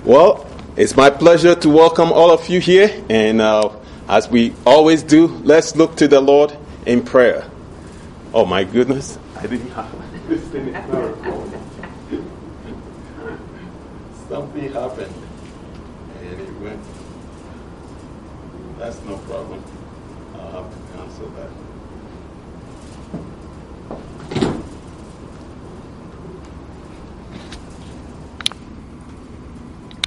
Well, it's my pleasure to welcome all of you here. And as we always do, let's look to the Lord in prayer. Oh my goodness. I didn't have this thing is not recording. Something happened. And it went. That's no problem. I'll have to cancel that.